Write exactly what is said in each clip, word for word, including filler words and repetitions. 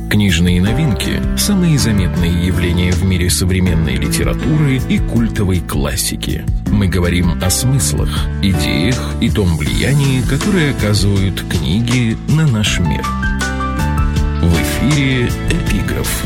Книжные новинки – самые заметные явления в мире современной литературы и культовой классики. Мы говорим о смыслах, идеях и том влиянии, которое оказывают книги на наш мир. В эфире «Эпиграф».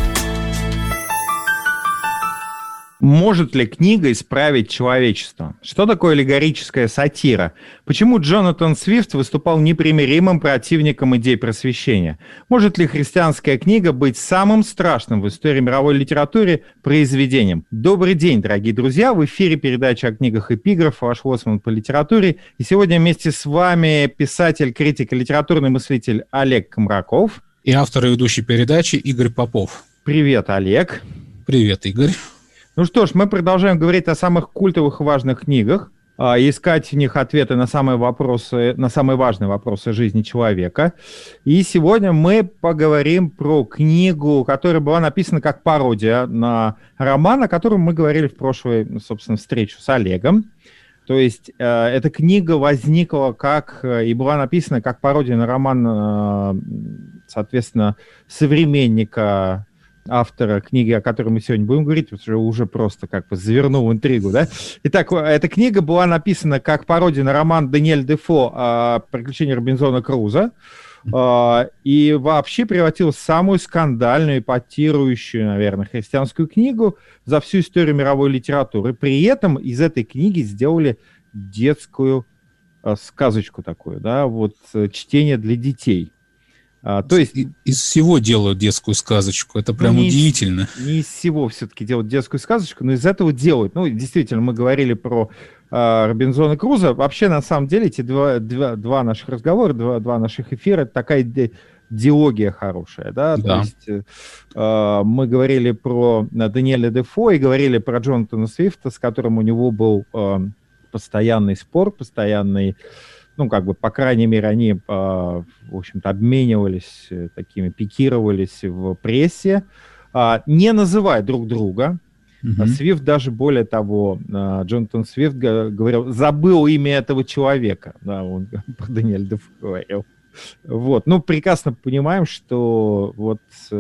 Может ли книга исправить человечество? Что такое аллегорическая сатира? Почему Джонатан Свифт выступал непримиримым противником идей просвещения? Может ли христианская книга быть самым страшным в истории мировой литературы произведением? Добрый день, дорогие друзья! В эфире передача о книгах «Эпиграф», ваш лоцман по литературе. И сегодня вместе с вами писатель, критик и литературный мыслитель Олег Комраков. И автор и ведущий передачи Игорь Попов. Привет, Олег. Привет, Игорь. Ну что ж, мы продолжаем говорить о самых культовых и важных книгах, искать в них ответы на самые вопросы, на самые важные вопросы жизни человека. И сегодня мы поговорим про книгу, которая была написана как пародия на роман, о котором мы говорили в прошлой, собственно, встречу с Олегом. То есть э, эта книга возникла как и была написана как пародия на роман, э, соответственно, современника автора книги, о которой мы сегодня будем говорить, уже, уже просто как бы завернул интригу, да? Итак, эта книга была написана как пародия на роман Даниэль Дефо «Приключения Робинзона Круза», и вообще превратилась в самую скандальную, эпатирующую, наверное, христианскую книгу за всю историю мировой литературы. При этом из этой книги сделали детскую сказочку такую, да, вот чтение для детей. А, то есть из всего делают детскую сказочку. Это прям ну, удивительно. Не из, не из всего все-таки делают детскую сказочку, но из этого делают. Ну, действительно, мы говорили про э, Робинзона Круза. Вообще, на самом деле, эти два, два, два наших разговора, два, два наших эфира, это такая ди- диалогия хорошая. Да? Да. То есть э, мы говорили про Даниэля Дефо и говорили про Джонатана Свифта, с которым у него был э, постоянный спор, постоянный... Ну, как бы, по крайней мере, они, в общем-то, обменивались такими, пикировались в прессе, не называя друг друга. Mm-hmm. Свифт даже, более того, Джонатан Свифт говорил, забыл имя этого человека. Да, он про Даниэля Дефо говорил. Вот. Ну, прекрасно понимаем, что вот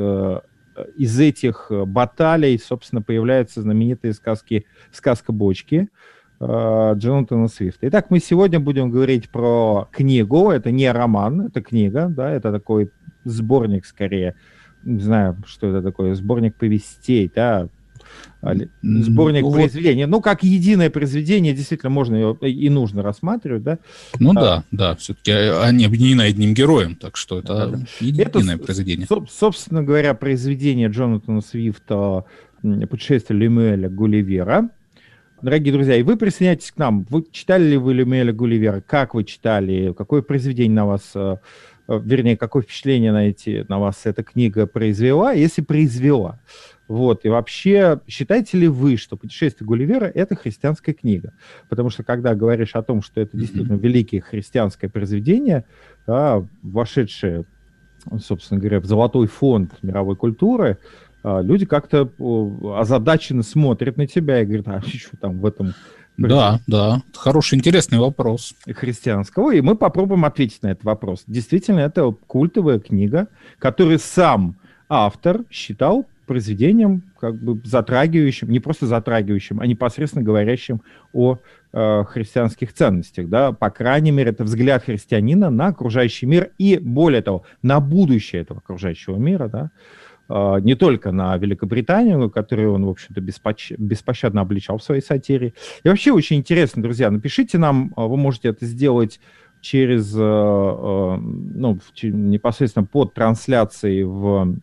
из этих баталий, собственно, появляются знаменитые сказки «Сказка бочки» Джонатана Свифта. Итак, мы сегодня будем говорить про книгу. Это не роман, это книга, да, это такой сборник, скорее, не знаю, что это такое, сборник повестей, да, сборник ну, произведений. Ну, как единое произведение, действительно, можно его и нужно рассматривать, да. Ну а, да, да, все-таки они объединены одним героем, так что это да, да. единое это, произведение. Со- собственно говоря, произведение Джонатана Свифта «Путешествие Лемюэля Гулливера». Дорогие друзья, и вы присоединяйтесь к нам. Вы читали ли вы Лемюэля Гулливера? Как вы читали? Какое произведение на вас, вернее, какое впечатление на, эти, на вас эта книга произвела, если произвела? Вот. И вообще, считаете ли вы, что «Путешествие Гулливера» — это христианская книга? Потому что, когда говоришь о том, что это действительно великое христианское произведение, да, вошедшее, собственно говоря, в золотой фонд мировой культуры, люди как-то озадаченно смотрят на тебя и говорят, а что там в этом... Да, да, хороший, интересный вопрос. Христианского, и мы попробуем ответить на этот вопрос. Действительно, это культовая книга, которую сам автор считал произведением, как бы затрагивающим, не просто затрагивающим, а непосредственно говорящим о э, христианских ценностях. Да? По крайней мере, это взгляд христианина на окружающий мир и, более того, на будущее этого окружающего мира, да? Не только на Великобританию, которую он, в общем-то, беспощ... беспощадно обличал в своей сатире. И вообще очень интересно, друзья, напишите нам, вы можете это сделать через, ну, непосредственно под трансляцией в,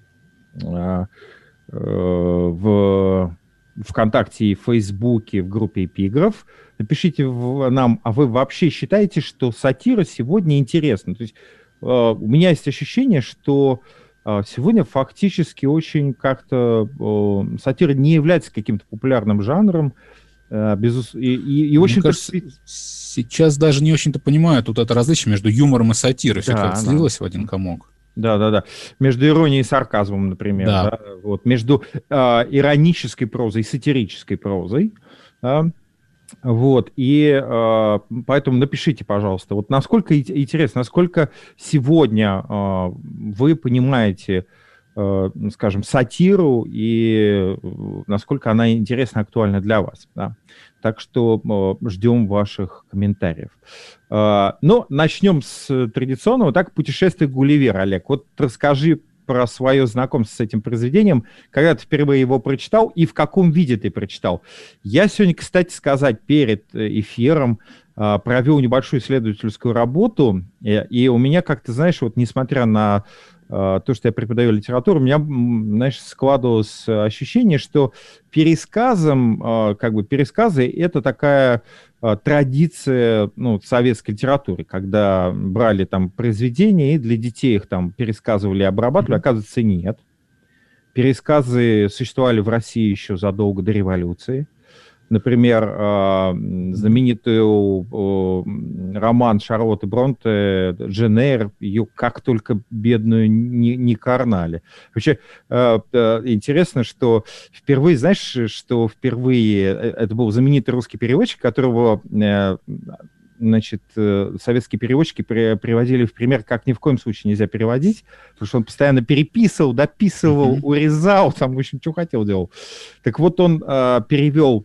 в ВКонтакте и Фейсбуке в группе «Эпиграф». Напишите нам, а вы вообще считаете, что сатира сегодня интересна? То есть у меня есть ощущение, что сегодня фактически очень как-то э, сатира не является каким-то популярным жанром. Э, безус... и, и, и очень кажется, сейчас даже не очень-то понимают вот это различие между юмором и сатирой. Все да, как слилось да. в один комок. Да, да, да. Между иронией и сарказмом, например. Да. Да? Вот. Между э, иронической прозой и сатирической прозой. Да? Вот, и э, поэтому напишите, пожалуйста, вот насколько интересно, насколько сегодня э, вы понимаете скажем, сатиру и насколько она интересна, актуальна для вас. Да? Так что ждем ваших комментариев. Но начнем с традиционного. Так, «Путешествие Гулливера», Олег. Вот расскажи про свое знакомство с этим произведением, когда ты впервые его прочитал и в каком виде ты прочитал. Я сегодня, кстати сказать, перед эфиром э, провел небольшую исследовательскую работу, и, и у меня, как ты знаешь, вот несмотря на э, то, что я преподаю литературу, у меня, знаешь, складывалось ощущение, что пересказом, э, как бы пересказы — это такая традиция, ну, советской литературы, когда брали там произведения и для детей их там пересказывали, обрабатывали, mm-hmm. оказывается, нет. Пересказы существовали в России еще задолго до революции. Например, знаменитый роман Шарлотты Бронте «Джейн Эйр», ее как только бедную не, не карнали. Вообще интересно, что впервые, знаешь, что впервые, это был знаменитый русский переводчик, которого, значит, советские переводчики приводили в пример, как ни в коем случае нельзя переводить, потому что он постоянно переписывал, дописывал, mm-hmm. урезал, там, в общем, что хотел делал. Так вот, он перевел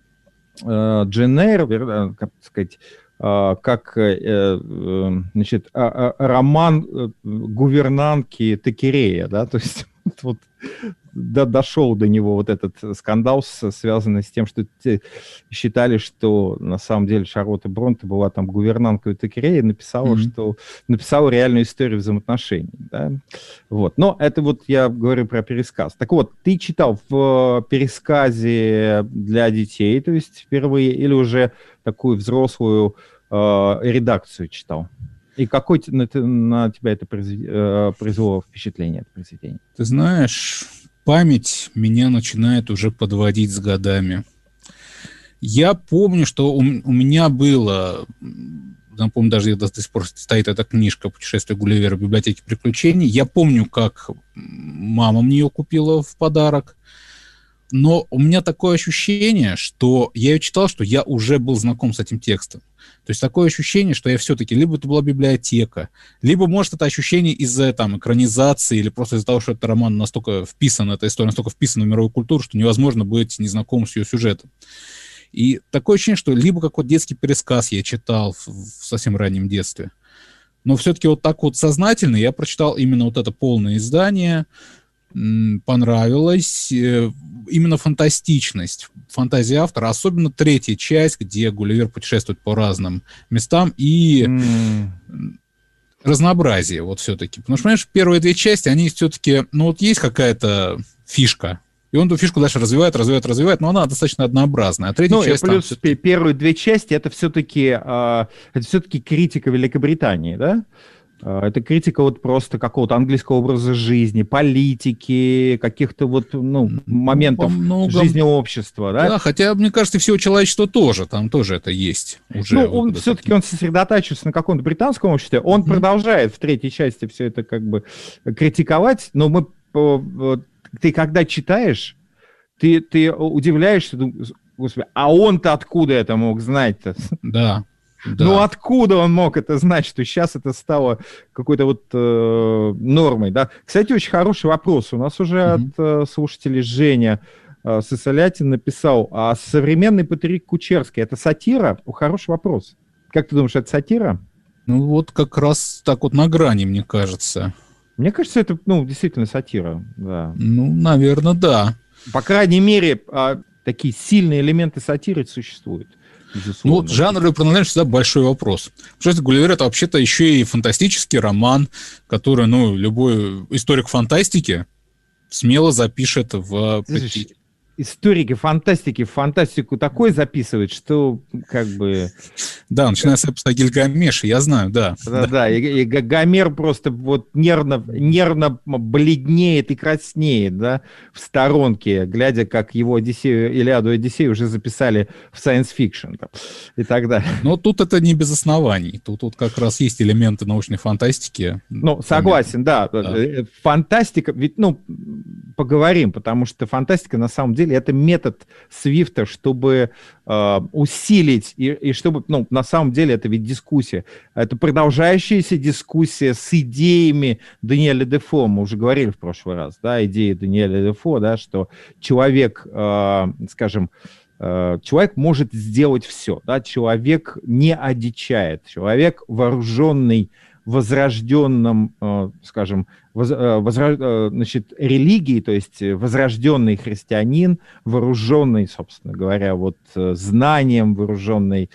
Джейн Эйр, как сказать, как, значит, роман гувернантки Теккерея, да, то есть вот до, дошел до него вот этот скандал, связанный с тем, что считали, что на самом деле Шарлотта Бронте была там гувернанткой Теккерея, написала, mm-hmm. что написала реальную историю взаимоотношений, да, вот. Но это вот я говорю про пересказ. Так вот, ты читал в пересказе для детей, то есть впервые, или уже такую взрослую э, редакцию читал? И какое на, на тебя это произвело впечатление, это произведение? Ты знаешь, память меня начинает уже подводить с годами. Я помню, что у, у меня было, напомню, даже до сих пор стоит эта книжка «Путешествие Гулливера» в библиотеке приключений. Я помню, как мама мне ее купила в подарок. Но у меня такое ощущение, что я ее читал, что я уже был знаком с этим текстом. То есть такое ощущение, что я все-таки, либо это была библиотека, либо, может, это ощущение из-за там, экранизации, или просто из-за того, что этот роман настолько вписан, эта история настолько вписана в мировую культуру, что невозможно быть незнакомым с ее сюжетом. И такое ощущение, что либо какой-то детский пересказ я читал в, в совсем раннем детстве, но все-таки вот так вот сознательно я прочитал именно вот это полное издание. Понравилась именно фантастичность, фантазия автора, особенно третья часть, где Гулливер путешествует по разным местам, и mm. разнообразие вот все-таки. Потому что, понимаешь, первые две части, они все-таки, ну вот есть какая-то фишка, и он эту фишку дальше развивает, развивает, развивает, но она достаточно однообразная. А третья ну, часть... плюс там... первые две части, это все-таки, э, это все-таки критика Великобритании, да? Это критика вот просто какого-то английского образа жизни, политики, каких-то вот, ну, моментов многом... жизни общества, да? Да, хотя, мне кажется, всего человечества тоже, там тоже это есть. Уже ну, он все-таки он сосредотачивается на каком-то британском обществе, он mm-hmm. продолжает в третьей части все это как бы критиковать, но мы, ты когда читаешь, ты, ты удивляешься, думаешь, господи, а он-то откуда это мог знать-то? Да. Да. Ну, откуда он мог это знать, что сейчас это стало какой-то вот э, нормой, да? Кстати, очень хороший вопрос. У нас уже mm-hmm. от э, слушателей Женя э, Сысолятин написал, а современный Патрик Кучерский — это сатира? О, хороший вопрос. Как ты думаешь, это сатира? Ну, вот как раз так вот на грани, мне кажется. Мне кажется, это, ну, действительно сатира, да. Ну, наверное, да. По крайней мере, э, такие сильные элементы сатиры существуют. Ну, вот жанровая принадлежность всегда большой вопрос. Потому что Гулливер — это вообще-то еще и фантастический роман, который, ну, любой историк фантастики смело запишет в... Слушай, историки фантастики фантастику такой записывают, что как бы... Да, начиная с эпоса Гильгамеша, я знаю, да. Да-да, и, и Гомер просто вот нервно, нервно бледнеет и краснеет, да, в сторонке, глядя, как его Одиссею, Илиаду и Одиссею уже записали в science fiction там, и так далее. Но тут это не без оснований. Тут, тут как раз есть элементы научной фантастики. Ну, согласен, да. да. Фантастика, ведь, ну, поговорим, потому что фантастика, на самом деле, это метод Свифта, чтобы э, усилить, и, и чтобы, ну, на самом деле, это ведь дискуссия. Это продолжающаяся дискуссия с идеями Даниэля Дефо. Мы уже говорили в прошлый раз, да, идеи Даниэля Дефо, да, что человек, э, скажем, человек может сделать все, да? Человек не одичает, человек, вооруженный возрожденным, скажем, возра... значит, религией, то есть возрожденный христианин, вооруженный, собственно говоря, вот знанием, вооруженный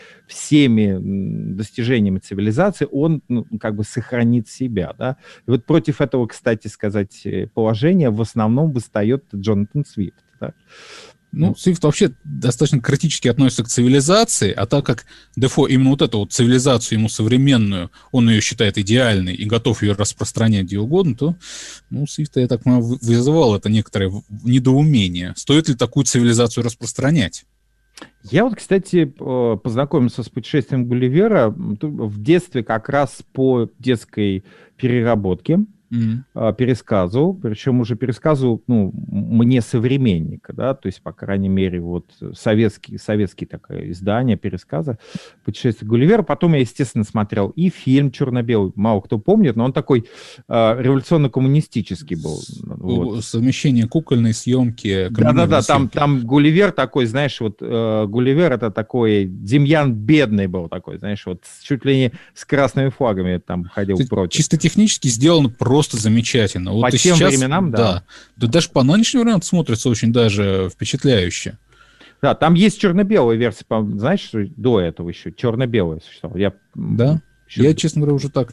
всеми достижениями цивилизации, он, ну, как бы сохранит себя, да? И вот против этого, кстати сказать, положения в основном восстает Джонатан Свифт, да? Ну, Свифт вообще достаточно критически относится к цивилизации, а так как Дефо именно вот эту вот цивилизацию ему современную, он ее считает идеальной и готов ее распространять где угодно, то, ну, Свифта, я так понимаю, вызывал это некоторое недоумение. Стоит ли такую цивилизацию распространять? Я вот, кстати, познакомился с путешествием Гулливера в детстве как раз по детской переработке. Mm-hmm. пересказывал, причем уже пересказывал, ну, мне современника, да, то есть, по крайней мере, вот советский, советский такое издание пересказа «Путешествие Гулливера». Потом я, естественно, смотрел и фильм черно-белый, мало кто помнит, но он такой э, революционно-коммунистический был. Вот. Совмещение кукольной съемки. Да-да-да, там, там Гулливер такой, знаешь, вот э, Гулливер это такой, Демьян бедный был такой, знаешь, вот чуть ли не с красными флагами там ходил это против. Чисто технически сделано просто Просто замечательно. Вот по тем сейчас, временам, да. да. Да даже по нынешним временам смотрится очень даже впечатляюще. Да, там есть черно-белая версия, знаешь, что до этого еще черно-белая существовала. Я... Да? Еще... Я, честно говоря, уже так...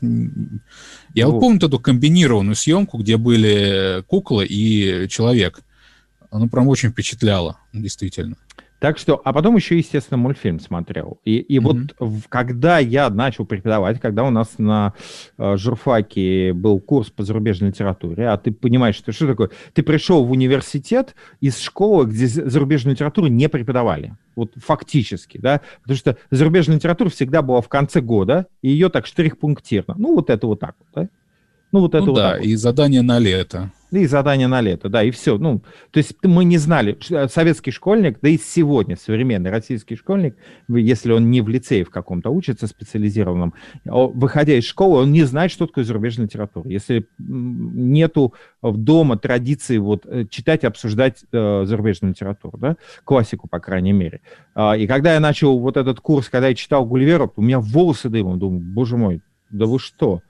Я вот. вот помню эту комбинированную съемку, где были кукла и человек. Оно прям очень впечатляло, действительно. Так что, а потом еще, естественно, мультфильм смотрел. И, и mm-hmm. вот в, когда я начал преподавать, когда у нас на э, журфаке был курс по зарубежной литературе, а ты понимаешь, что, что такое? Ты пришел в университет из школы, где зарубежную литературу не преподавали. Вот фактически, да? Потому что зарубежная литература всегда была в конце года, и ее так штрих-пунктирно. Ну, вот это вот так вот, да? Ну, вот это ну, вот да, так вот. И задание на лето. И задание на лето, да, и все. Ну, то есть мы не знали, советский школьник, да и сегодня современный российский школьник, если он не в лицее в каком-то учится специализированном, выходя из школы, он не знает, что такое зарубежная литература. Если нету дома традиции вот, читать и обсуждать э, зарубежную литературу, да, классику, по крайней мере. А, и когда я начал вот этот курс, когда я читал Гулливера, у меня волосы дымом, думаю, боже мой, да вы что?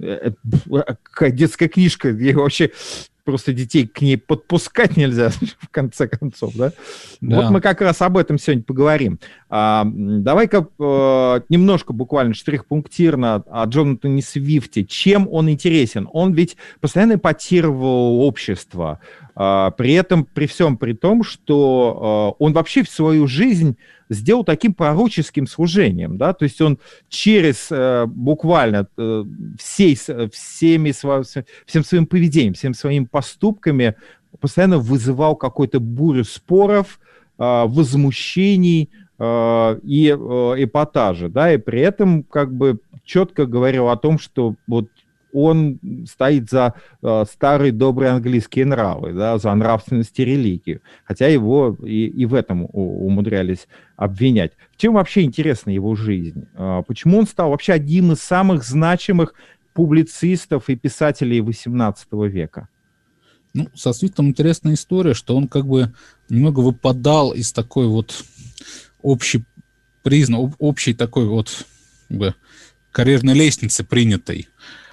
Какая детская книжка, ей вообще просто детей к ней подпускать нельзя, в конце концов, да? Да. Вот мы как раз об этом сегодня поговорим. А, давай-ка а, немножко буквально штрих-пунктирно о Джонатане Свифте. Чем он интересен? Он ведь постоянно эпатировал общество. А, при этом, при всем при том, что а, он вообще в свою жизнь сделал таким пророческим служением, да, то есть он через э, буквально э, всей, всеми, всем своим поведением, всем своими поступками постоянно вызывал какую-то бурю споров, э, возмущений э, и э, эпатажа, да, и при этом как бы четко говорил о том, что вот он стоит за э, старые добрые английские нравы, да, за нравственность и религию. Хотя его и, и в этом умудрялись обвинять. В чем вообще интересна его жизнь? Э, почему он стал вообще одним из самых значимых публицистов и писателей восемнадцатого века? Ну, со Свифтом интересная история, что он как бы немного выпадал из такой вот общей призна, общей такой вот как бы, карьерной лестницы принятой.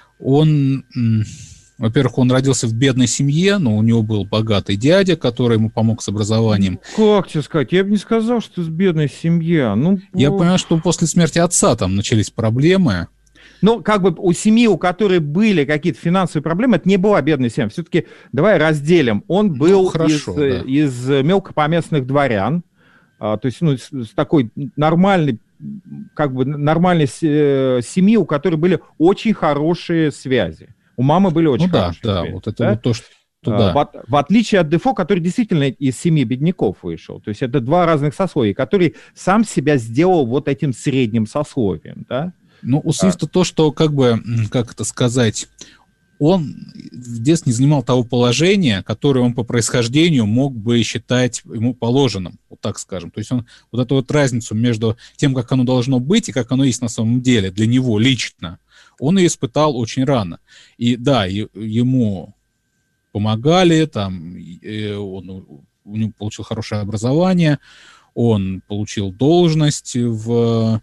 Он, во-первых, он родился в бедной семье, но у него был богатый дядя, который ему помог с образованием. Как тебе сказать? Я бы не сказал, что с бедной семья. Ну, я вот... понимаю, что после смерти отца там начались проблемы. Ну, как бы у семьи, у которой были какие-то финансовые проблемы, это не была бедная семья. Все-таки давай разделим. Он был ну, хорошо, из, да. из мелкопоместных дворян, а, то есть ну, с, с такой нормальной как бы нормальной семьи, у которой были очень хорошие связи. У мамы были очень ну, хорошие да, связи. Да, вот это да? вот то, что... Туда. В, в отличие от Дефо, который действительно из семьи бедняков вышел. То есть это два разных сословия, который сам себя сделал вот этим средним сословием, да? Ну, у Свифта а. то, что, как бы, как это сказать, он в детстве не занимал того положения, которое он по происхождению мог бы считать ему положенным, вот так скажем. То есть он вот эту вот разницу между тем, как оно должно быть и как оно есть на самом деле для него лично, он ее испытал очень рано. И да, и, ему помогали, там, и он, у него получил хорошее образование, он получил должность в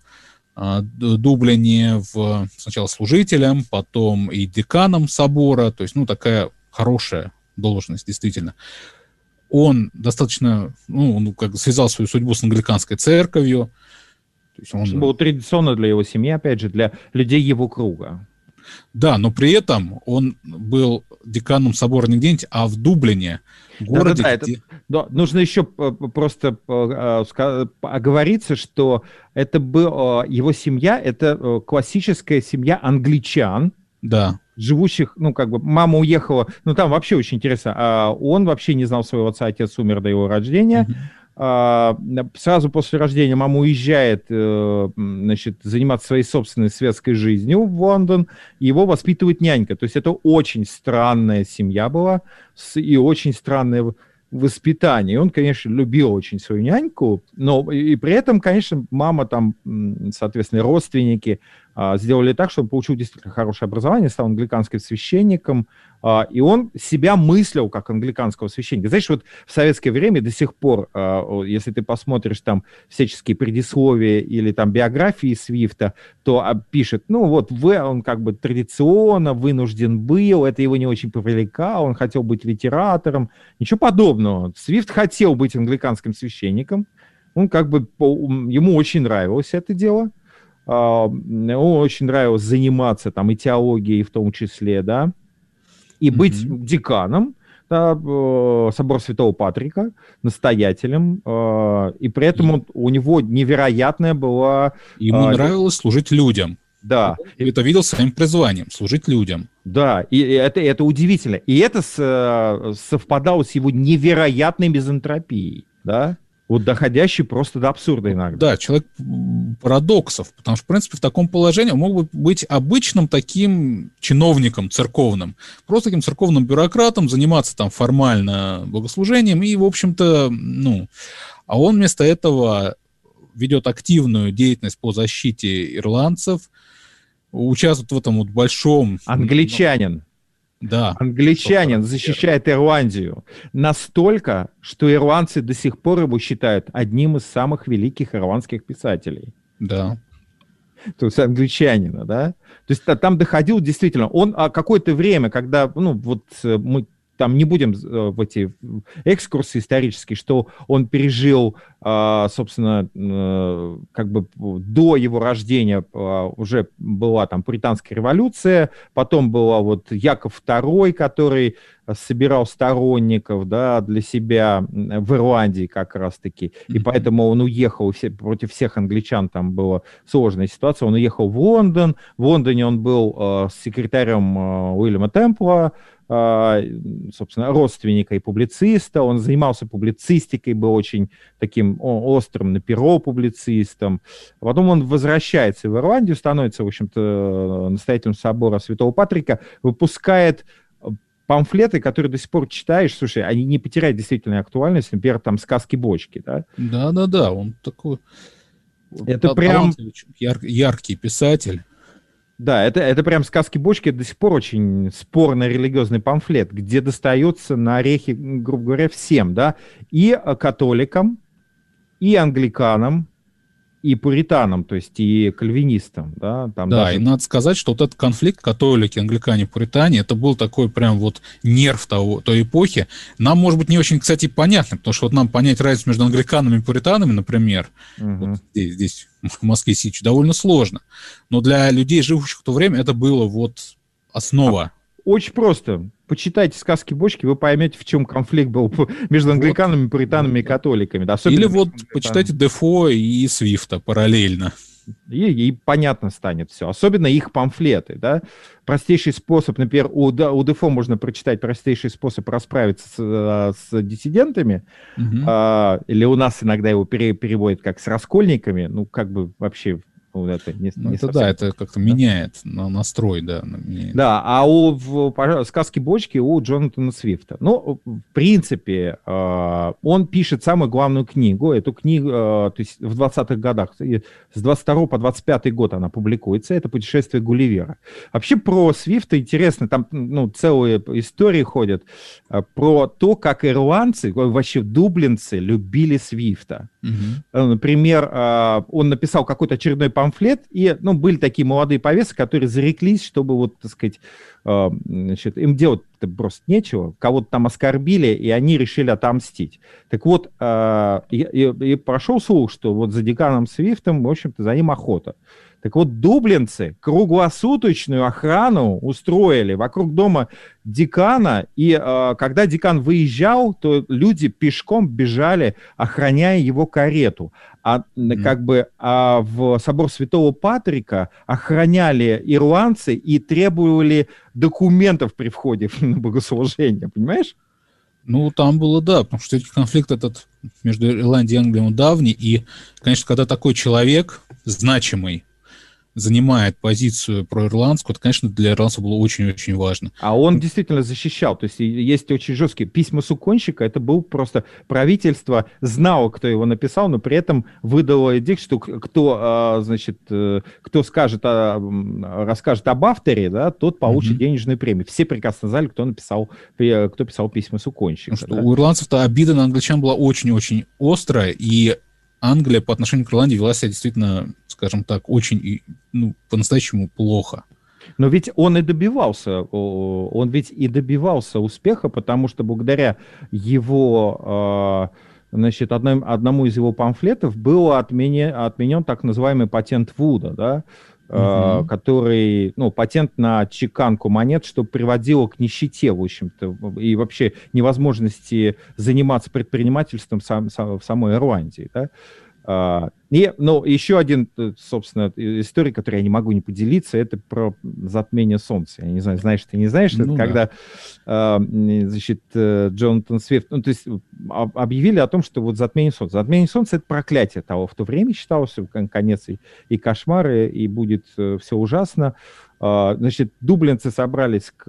Дублине, в, сначала служителем, потом и деканом собора, то есть, ну, такая хорошая должность, действительно. Он достаточно, ну, он как связал свою судьбу с англиканской церковью. То есть он... Что было традиционно для его семьи, опять же, для людей его круга. Да, но при этом он был деканом собора не где-нибудь, а в Дублине, городе, да, да, где... это, да, нужно еще просто оговориться, что это был, его семья, это классическая семья англичан, да. живущих, ну, как бы, мама уехала, ну, там вообще очень интересно, а он вообще не знал своего отца, отец умер до его рождения. Mm-hmm. Сразу после рождения мама уезжает, значит, заниматься своей собственной светской жизнью в Лондон, и его воспитывает нянька. То есть это очень странная семья была и очень странное воспитание. И он, конечно, любил очень свою няньку, но и при этом, конечно, мама там, соответственно, родственники сделали так, чтобы получил действительно хорошее образование, стал англиканским священником, и он себя мыслил как англиканского священника. Знаешь, вот в советское время до сих пор, если ты посмотришь там всяческие предисловия или там биографии Свифта, то пишет, ну вот, он как бы традиционно вынужден был, это его не очень привлекало, он хотел быть литератором, ничего подобного. Свифт хотел быть англиканским священником, он как бы, ему очень нравилось это дело. Ему очень нравилось заниматься там и теологией в том числе, да, и быть mm-hmm. деканом, да, собора Святого Патрика, настоятелем, и при этом он, у него невероятная была... Ему а, нравилось служить людям. Да. И это видел своим призванием, служить людям. Да, и это, это удивительно. И это с, совпадало с его невероятной мизантропией, да. Вот доходящий просто до абсурда иногда. Да, человек парадоксов, потому что, в принципе, в таком положении он мог бы быть обычным таким чиновником церковным, просто таким церковным бюрократом, заниматься там формально богослужением и, в общем-то, ну, а он вместо этого ведет активную деятельность по защите ирландцев, участвует в этом вот большом... Англичанин. Да. Англичанин защищает Ирландию настолько, что ирландцы до сих пор его считают одним из самых великих ирландских писателей. Да. То есть англичанина, да? То есть там доходил действительно... Он а какое-то время, когда, ну, вот мы там не будем в эти экскурсы исторические, что он пережил, собственно, как бы до его рождения уже была там Пуританская революция, потом была вот Яков второй, который собирал сторонников, да, для себя в Ирландии как раз-таки, и поэтому он уехал, все, против всех англичан там была сложная ситуация, он уехал в Лондон, в Лондоне он был секретарем Уильяма Темпла, собственно, родственника и публициста, он занимался публицистикой, был очень таким острым на перо публицистом. Потом он возвращается в Ирландию, становится, в общем-то, настоятелем собора Святого Патрика, выпускает памфлеты, которые до сих пор читаешь, слушай, они не потеряют действительно актуальность, например, там «Сказки-бочки», да? Да-да-да, он такой... Это да, прям... Яр- яркий писатель. Да, это, это прям «Сказки-бочки», это до сих пор очень спорный религиозный памфлет, где достается на орехи, грубо говоря, всем, да, и католикам, и англиканам, и пуританам, то есть и кальвинистам, да. Там да, даже... и надо сказать, что вот этот конфликт католики, англикане, пуритане, это был такой прям вот нерв того, той эпохи. Нам, может быть, не очень, кстати, понятно, потому что вот нам понять разницу между англиканами и пуританами, например, угу. вот здесь, здесь, в Москве сейчас довольно сложно. Но для людей, живущих в то время, это было вот основа. Очень просто. Почитайте «Сказки-бочки», вы поймете, в чем конфликт был между англиканами, вот. пуританами и католиками. Да, или вот почитайте Дефо и Свифта параллельно. И, и понятно станет все. Особенно их памфлеты. Да? Простейший способ, например, у, у Дефо можно прочитать простейший способ расправиться с, с диссидентами. Угу. А, или у нас иногда его пере, переводят как с раскольниками. Ну, как бы вообще... Ну, это не, ну, не это совсем... да, это как-то да? меняет настрой, да. Меняет. Да, а у в, «Сказке бочки» у Джонатана Свифта. Ну, в принципе, э, он пишет самую главную книгу. Эту книгу, э, то есть в двадцатых годах, с двадцать второго по двадцать пятый год она публикуется. Это «Путешествие Гулливера». Вообще про Свифта интересно, там ну, целые истории ходят э, про то, как ирландцы, вообще дублинцы любили Свифта. Угу. Например, э, он написал какой-то очередной памфлет, и ну, были такие молодые повесы, которые зареклись, чтобы, вот, так сказать, э, значит, им делать-то просто нечего, кого-то там оскорбили, и они решили отомстить. Так вот, э, и, и, и прошел слух, что вот за деканом Свифтом, в общем-то, за ним охота. Так вот, дублинцы круглосуточную охрану устроили вокруг дома декана, и э, когда декан выезжал, то люди пешком бежали, охраняя его карету. А mm-hmm. как бы а в собор Святого Патрика охраняли ирландцы и требовали документов при входе на богослужение, понимаешь? Ну, там было, да, потому что конфликт этот между Ирландией и Англией он давний, и, конечно, когда такой человек значимый занимает позицию проирландскую, это, конечно, для ирландцев было очень-очень важно. А он действительно защищал. То есть есть очень жесткие письма Суконщика. Это был просто правительство знало, кто его написал, но при этом выдало эдикт, что кто, значит, кто скажет, расскажет об авторе, да, тот получит mm-hmm. денежную премию. Все прекрасно знали, кто написал, кто писал письма Суконщика. Потому что да? У ирландцев-то обида на англичан была очень-очень острая, и Англия по отношению к Ирландии вела себя действительно, скажем так, очень, ну, по-настоящему плохо. Но ведь он и добивался, он ведь и добивался успеха, потому что благодаря его, значит, одном, одному из его памфлетов был отменен, отменен так называемый патент Вуда, да, Uh-huh. который, ну, патент на чеканку монет, что приводило к нищете, в общем-то, и вообще невозможности заниматься предпринимательством сам, сам, в самой Ирландии, да. И, ну, еще один, собственно, история, которой я не могу не поделиться, это про затмение солнца. Я не знаю, знаешь ты, не знаешь, ну, это да. когда, значит, Джонатан Свифт, ну, то есть объявили о том, что вот затмение солнца. Затмение солнца — это проклятие того. В то время считалось, конец и, и кошмары, и будет все ужасно. Значит, дублинцы собрались к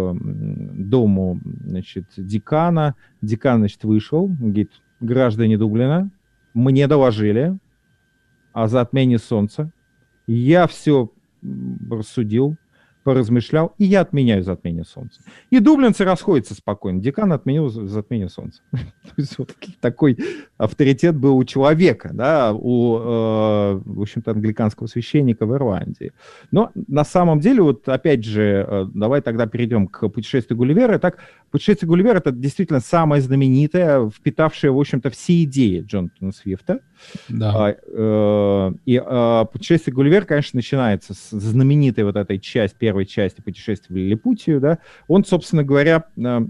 дому, значит, декана. Декан, значит, вышел, говорит: граждане Дублина, мне доложили о затмении солнца. Я все рассудил, поразмышлял, и я отменяю затмение солнца. И дублинцы расходятся спокойно. Декан отменил затмение солнца. То есть вот такой авторитет был у человека, да, у, э, в общем-то, англиканского священника в Ирландии. Но на самом деле, вот опять же, э, давай тогда перейдем к «Путешествию Гулливера». Так, «Путешествие Гулливера» — это действительно самое знаменитое, впитавшее, в общем-то, все идеи Джонатана Свифта. Да. Э, и э, «Путешествие Гулливера», конечно, начинается с знаменитой вот этой части, первой части «Путешествия в Лилипутию», да. Он, собственно говоря, э,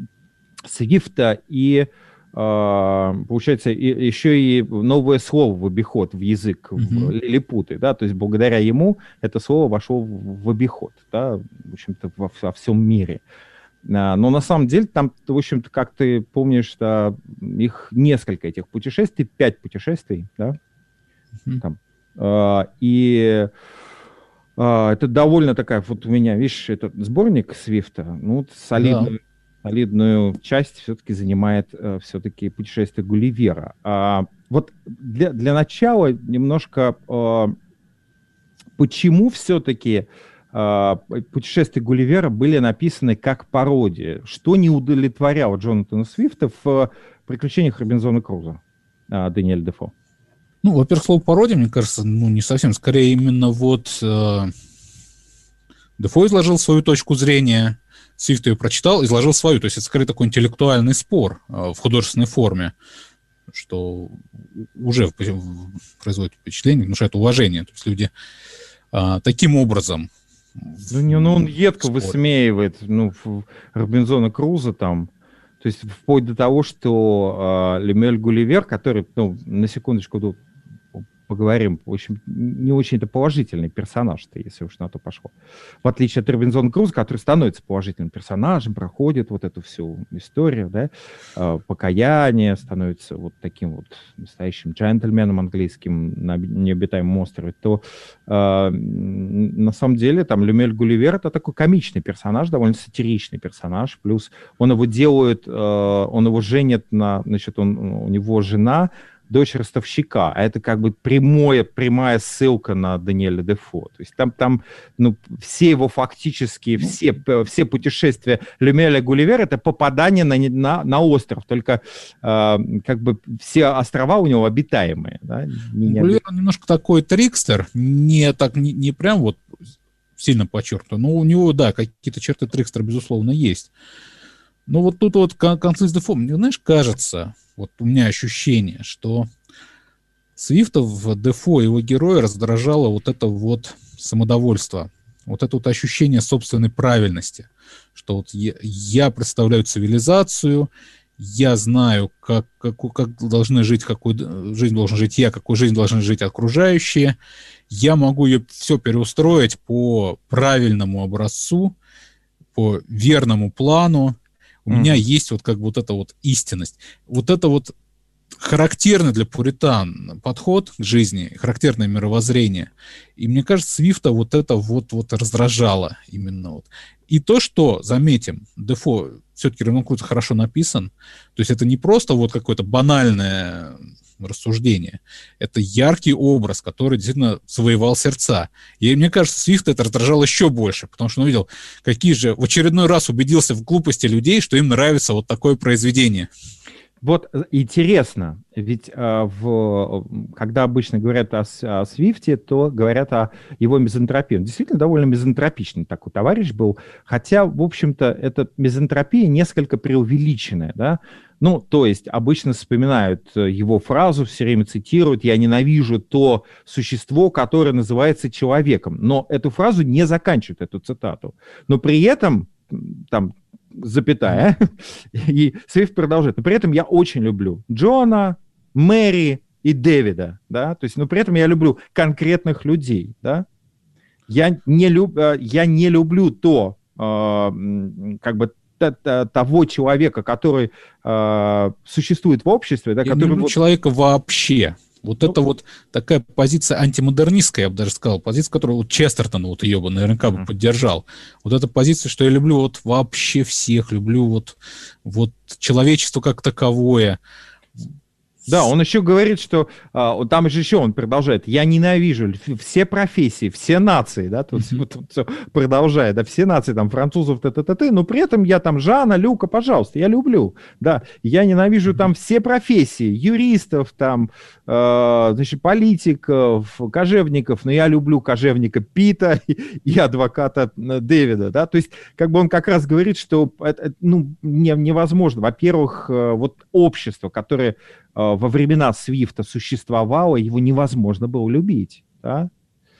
Свифта и получается, и, еще и новое слово в обиход, в язык, mm-hmm. в лилипуты, да, то есть благодаря ему это слово вошло в, в обиход, да, в общем-то, во, во всем мире. Но на самом деле там, в общем-то, как ты помнишь, да, их несколько этих путешествий, пять путешествий, да, mm-hmm. там, а, и а, это довольно такая, вот у меня, видишь, этот сборник Свифта, ну, солидный, yeah. солидную часть все-таки занимает э, все-таки «Путешествие Гулливера». А, вот для, для начала немножко э, почему все-таки э, «Путешествия Гулливера» были написаны как пародия? Что не удовлетворяло Джонатана Свифта в «Приключениях Робинзона Крузо» э, Даниэля Дефо? Ну, во-первых, слово «пародия», мне кажется, ну, не совсем. Скорее, именно вот э, Дефо изложил свою точку зрения, Свифт ее прочитал, изложил свою. То есть это скорее такой интеллектуальный спор э, в художественной форме, что уже производит впечатление, внушает уважение. То есть люди э, таким образом... Ну, не, ну он едко высмеивает ну, Робинзона Крузо там. То есть вплоть до того, что э, Лемюэль Гулливер, который, ну, на секундочку, поговорим. В общем, не очень-то положительный персонаж-то, если уж на то пошло. В отличие от Робинзона Круза, который становится положительным персонажем, проходит вот эту всю историю, да, покаяние, становится вот таким вот настоящим джентльменом английским на необитаемом острове, то э, на самом деле там Люмюэль Гулливер — это такой комичный персонаж, довольно сатиричный персонаж, плюс он его делает, э, он его женит на, значит, он, у него жена, дочь ростовщика, а это как бы прямое, прямая ссылка на Даниэля Дефо. То есть там, там ну, все его фактически, все, все путешествия Люмюэля Гулливера — это попадание на, на, на остров, только э, как бы все острова у него обитаемые. Да? Не, Гулливер немножко такой трикстер, не, так, не, не прям вот сильно подчеркнуто, но у него, да, какие-то черты трикстера, безусловно, есть. Но вот тут вот конфликт с Дефо, мне, знаешь, кажется... Вот у меня ощущение, что Свифта в Дефо, его героя, раздражало вот это вот самодовольство, вот это вот ощущение собственной правильности, что вот я, я представляю цивилизацию, я знаю, как, как, как должны жить, какую жизнь должен жить я, какую жизнь должны жить окружающие, я могу ее все переустроить по правильному образцу, по верному плану. У mm-hmm. меня есть вот как бы вот эта вот истинность. Вот это вот характерный для пуритан подход к жизни, характерное мировоззрение. И мне кажется, Свифта вот это вот, вот раздражало именно. Вот. И то, что, заметим, Дефо все-таки Робинзон Крузо хорошо написан, то есть это не просто вот какое-то банальное рассуждение, это яркий образ, который действительно завоевал сердца. И мне кажется, Свифта это раздражало еще больше, потому что он увидел, какие же, в очередной раз убедился в глупости людей, что им нравится вот такое произведение. Вот интересно, ведь э, в, когда обычно говорят о, о Свифте, то говорят о его мизантропии. Он действительно довольно мизантропичный такой товарищ был, хотя, в общем-то, эта мизантропия несколько преувеличенная, да. Ну, то есть обычно вспоминают его фразу, все время цитируют: «Я ненавижу то существо, которое называется человеком». Но эту фразу не заканчивают, эту цитату. Но при этом, там, запятая, и Свифт продолжает. Но при этом я очень люблю Джона, Мэри и Дэвида, да, то есть, но при этом я люблю конкретных людей, да. Я не, люб, я не люблю то, э, как бы, того человека, который э, существует в обществе, да, я который... не люблю вот... человека вообще. Вот ну, это вот такая позиция антимодернистская, я бы даже сказал, позиция, которую вот Честертон, вот ее бы наверняка бы поддержал. Вот эта позиция, что я люблю вот вообще всех, люблю вот, вот человечество как таковое. Да, он еще говорит, что а, там же еще он продолжает: я ненавижу все профессии, все нации, да, тут, mm-hmm. тут все продолжает, да, все нации, там, французов, т-т-т-т, но при этом я там Жана, Люка, пожалуйста, я люблю, да, я ненавижу там все профессии, юристов, там, э, значит, политиков, кожевников, но я люблю кожевника Пита и, и адвоката Дэвида, да, то есть, как бы он как раз говорит, что, это, ну, не, невозможно, во-первых, вот общество, которое во времена Свифта существовало, его невозможно было любить, да?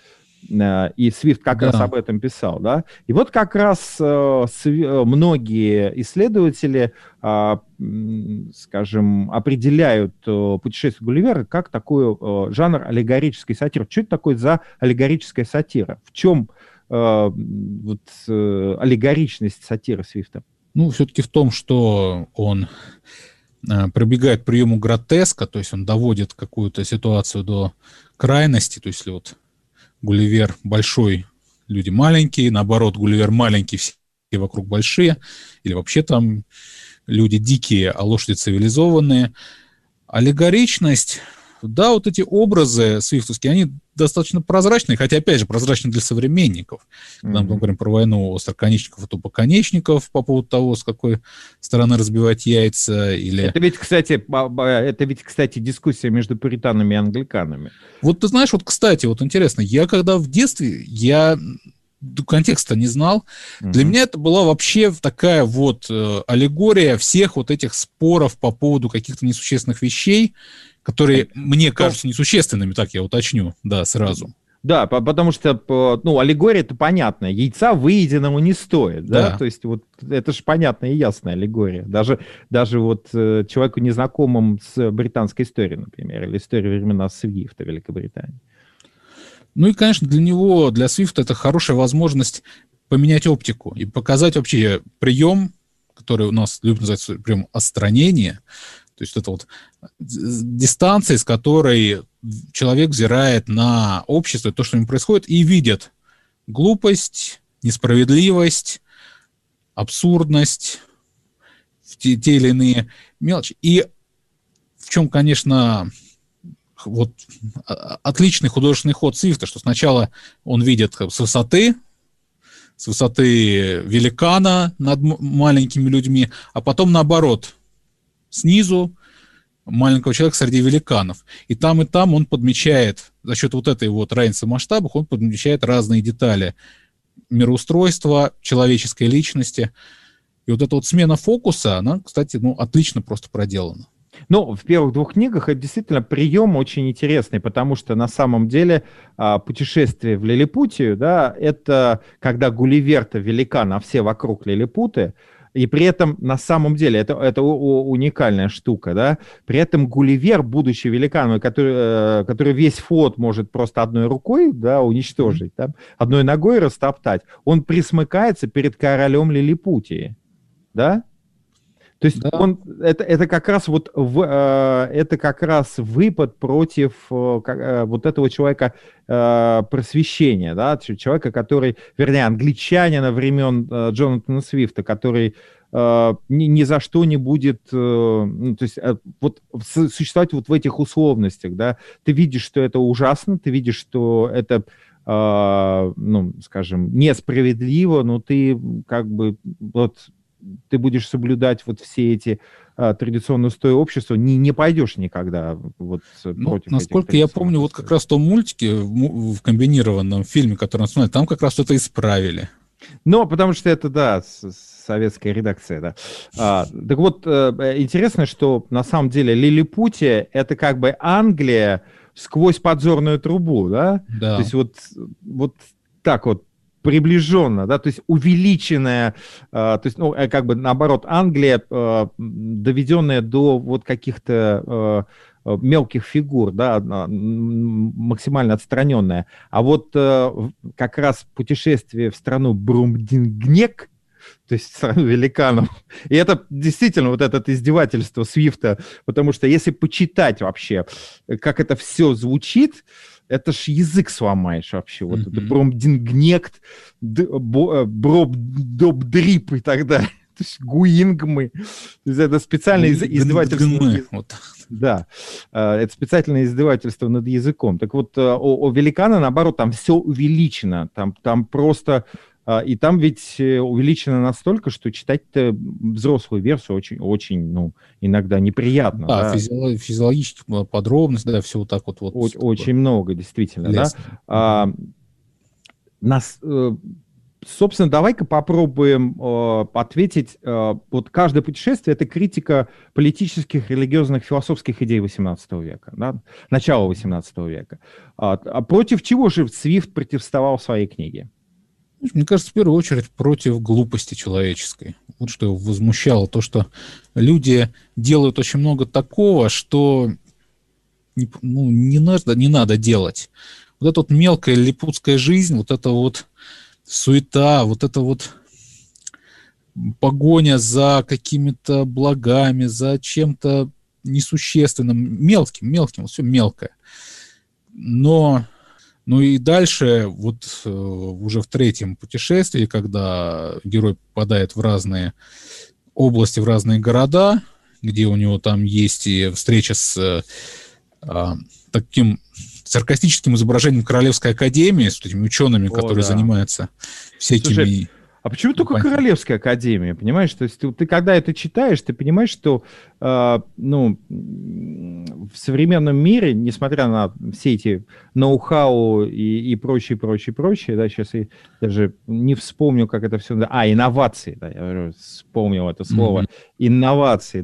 И Свифт как да. раз об этом писал, да? И вот как раз э, сви- многие исследователи, э, скажем, определяют э, путешествие Гулливера как такой э, жанр аллегорической сатиры. Что это такое за аллегорическая сатира? В чем э, вот, э, аллегоричность сатиры Свифта? Ну, все-таки в том, что он прибегает к приему гротеска, то есть он доводит какую-то ситуацию до крайности, то есть если вот Гулливер большой, люди маленькие, наоборот, Гулливер маленький, все вокруг большие, или вообще там люди дикие, а лошади цивилизованные. Аллегоричность, да, вот эти образы свифтовские, они достаточно прозрачные, хотя, опять же, прозрачны для современников. Когда mm-hmm. мы говорим про войну остроконечников и тупоконечников по поводу того, с какой стороны разбивать яйца, или... Это ведь, кстати, это ведь, кстати, дискуссия между пуританами и англиканами. Вот ты знаешь, вот, кстати, вот интересно, я когда в детстве, я контекста не знал, mm-hmm. для меня это была вообще такая вот э, аллегория всех вот этих споров по поводу каких-то несущественных вещей, которые мне кажутся несущественными, так я уточню, да, сразу. Да, потому что, ну, аллегория-то понятная. Яйца выеденному не стоит, да? Да. То есть вот это же понятная и ясная аллегория. Даже, даже вот э, человеку, незнакомому с британской историей, например, или историей времена Свифта в Великобритании. Ну и, конечно, для него, для Свифта это хорошая возможность поменять оптику и показать вообще прием, который у нас любят называть прием отстранения, то есть это вот дистанция, с которой человек взирает на общество, то, что с ним происходит, и видит глупость, несправедливость, абсурдность, те, те или иные мелочи. И в чем, конечно, вот отличный художественный ход Свифта, что сначала он видит с высоты, с высоты великана над маленькими людьми, а потом наоборот, снизу маленького человека среди великанов. И там, и там он подмечает, за счет вот этой вот разницы в масштабах, он подмечает разные детали мироустройства, человеческой личности. И вот эта вот смена фокуса, она, кстати, ну, отлично просто проделана. Ну, в первых двух книгах это действительно прием очень интересный, потому что на самом деле путешествие в Лилипутию, да, это когда Гулливер-то великан, а все вокруг лилипуты, и при этом на самом деле это, это уникальная штука, да, при этом Гулливер, будучи великаном, который, который весь флот может просто одной рукой, да, уничтожить, да, одной ногой растоптать, он присмыкается перед королем Лилипутии, да. То есть да. он, это, это как раз вот в, э, это как раз выпад против э, э, вот этого человека э, просвещения, да, человека, который, вернее, англичанина времен э, Джонатана Свифта, который э, ни, ни за что не будет, э, ну, то есть э, вот существовать вот в этих условностях, да. Ты видишь, что это ужасно, ты видишь, что это, э, ну, скажем, несправедливо, но ты как бы вот ты будешь соблюдать вот все эти а, традиционные устои общества, не, не пойдешь никогда вот ну, против насколько этих я помню, вот как раз в том мультике, в, в комбинированном фильме, который он смотрел, там как раз это исправили. Ну, потому что это, да, советская редакция, да. А, так вот, интересно, что на самом деле Лилипутия — это как бы Англия сквозь подзорную трубу, да? Да. То есть вот, вот так вот, приближенно, да, то есть увеличенная, э, то есть, ну, как бы наоборот, Англия, э, доведенная до вот каких-то э, мелких фигур, да, максимально отстраненная. А вот э, как раз путешествие в страну Брумдингнек, то есть страну великанов, и это действительно вот это издевательство Свифта, потому что если почитать вообще, как это все звучит, это ж язык сломаешь вообще. Вот mm-hmm. это Бромдингнект, Бробдрип и так далее. То есть гуингмы. То есть это специальное из- издевательство. Вот. Да, это специальное издевательство над языком. Так вот, у, у великана, наоборот, там все увеличено. Там, там просто... И там ведь увеличено настолько, что читать-то взрослую версию очень, очень, ну, иногда неприятно. Да, да. Физиолог, физиологические подробности, да, все вот так вот. вот очень, очень много, действительно, лестно. Да. А, нас, собственно, давай-ка попробуем э, ответить. Э, вот каждое путешествие — это критика политических, религиозных, философских идей восемнадцатого века, да? Начала восемнадцатого века. А, а против чего же Свифт противостоял в своей книге? Мне кажется, в первую очередь против глупости человеческой. Вот что его возмущало, то, что люди делают очень много такого, что не, ну, не, надо, не надо делать. Вот эта вот мелкая лилипутская жизнь, вот эта вот суета, вот эта вот погоня за какими-то благами, за чем-то несущественным, мелким, мелким, все мелкое. Но... Ну и дальше, вот э, уже в третьем путешествии, когда герой попадает в разные области, в разные города, где у него там есть и встреча с э, э, таким саркастическим изображением Королевской академии, с этими учеными, О, которые да. занимаются всякими... Слушай, а почему только Понятно. Королевская академия, понимаешь? То есть ты, ты когда это читаешь, ты понимаешь, что э, ну, в современном мире, несмотря на все эти ноу-хау и, и прочее, прочее, прочее, да, сейчас я даже не вспомню, как это все... А, инновации, да, я уже вспомнил это слово. Mm-hmm. Инновации, да.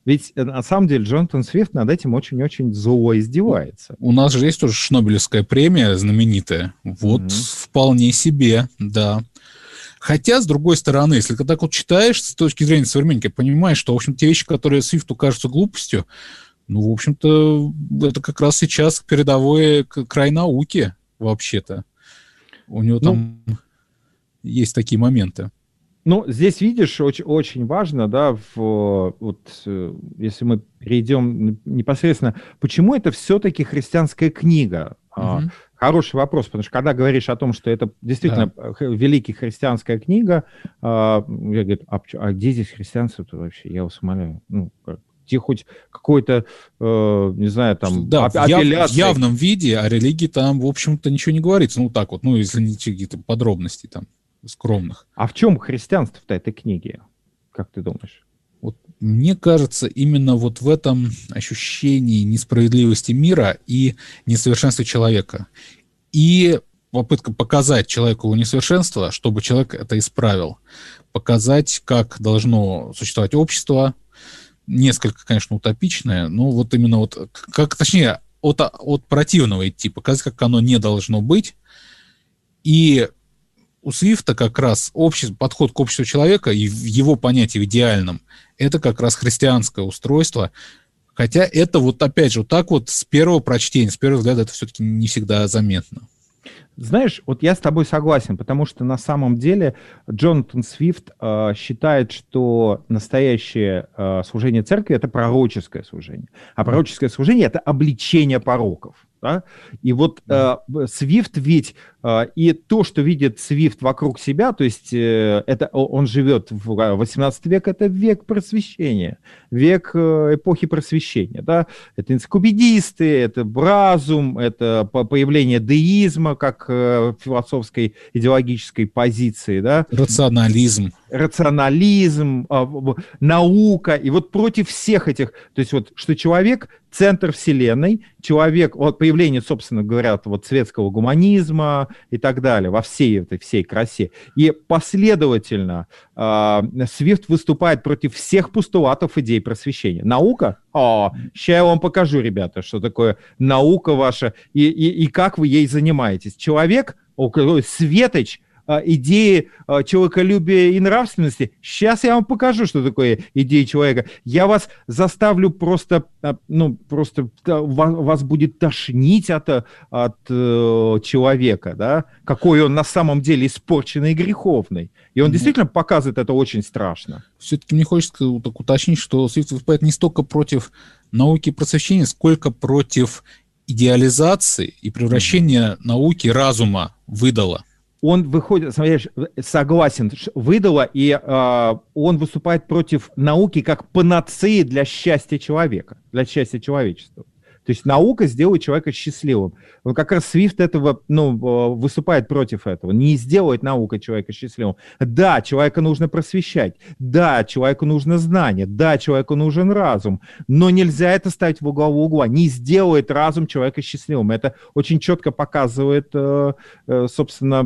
Ведь на самом деле Джонатан Свифт над этим очень-очень зло издевается. У нас же есть тоже Шнобелевская премия знаменитая. Вот mm-hmm. вполне себе, да. Хотя, с другой стороны, если ты так вот читаешь с точки зрения современника, понимаешь, что, в общем, те вещи, которые Свифту кажутся глупостью, ну, в общем-то, это как раз сейчас передовой край науки, вообще-то. У него там ну, есть такие моменты. Ну, здесь, видишь, очень, очень важно, да, в, вот, если мы перейдем непосредственно, почему это все-таки христианская книга? Mm-hmm. Хороший вопрос, потому что когда говоришь о том, что это действительно да. великая христианская книга, я говорю, а, а где здесь христианство-то вообще? Я вас умоляю. Ну, где хоть какой-то, э, не знаю, там, да, апелляция. В явном виде о религии там, в общем-то, ничего не говорится. Ну, так вот, ну, если не какие-то подробности там скромных. А в чем христианство-то этой книги? Как ты думаешь? Вот, мне кажется, именно вот в этом ощущении несправедливости мира и несовершенства человека. И попытка показать человеку его несовершенство, чтобы человек это исправил. Показать, как должно существовать общество. Несколько, конечно, утопичное, но вот именно вот, как, точнее, от, от противного идти, показать, как оно не должно быть. И у Свифта как раз общество, подход к обществу человека и в его понятии в идеальном, это как раз христианское устройство. Хотя это вот опять же вот так вот с первого прочтения, с первого взгляда это все-таки не всегда заметно. Знаешь, вот я с тобой согласен, потому что на самом деле Джонатан Свифт э, считает, что настоящее э, служение церкви — это пророческое служение. А пророческое служение — это обличение пороков. Да? И вот э, Свифт ведь, э, и то, что видит Свифт вокруг себя, то есть э, это, он живет в восемнадцатый век, это век просвещения, век э, эпохи просвещения. Да? Это энциклопедисты, это разум, это появление деизма как э, философской идеологической позиции. Да? Рационализм. Рационализм, э, наука. И вот против всех этих, то есть вот, что человек — центр вселенной, человек, вот появление, собственно говоря, вот светского гуманизма и так далее, во всей этой всей красе. И последовательно э, Свифт выступает против всех постулатов идей просвещения. Наука? О, сейчас я вам покажу, ребята, что такое наука ваша и, и, и как вы ей занимаетесь. Человек, о, светоч, идеи человеколюбия и нравственности. Сейчас я вам покажу, что такое идеи человека. Я вас заставлю просто, ну, просто вас будет тошнить от, от э, человека, да, какой он на самом деле испорченный и греховный. И он mm-hmm. действительно показывает это очень страшно. Все-таки мне хочется так уточнить, что Свифт выступает не столько против науки и просвещения, сколько против идеализации и превращения mm-hmm. науки, разума в идола. Он выходит, смотришь, согласен, выдало, и э, он выступает против науки как панацеи для счастья человека, для счастья человечества. То есть наука сделает человека счастливым. Вот как раз Свифт этого, ну, выступает против этого. Не сделает наука человека счастливым. Да, человека нужно просвещать. Да, человеку нужно знание. Да, человеку нужен разум. Но нельзя это ставить во главу угла. Не сделает разум человека счастливым. Это очень четко показывает, собственно,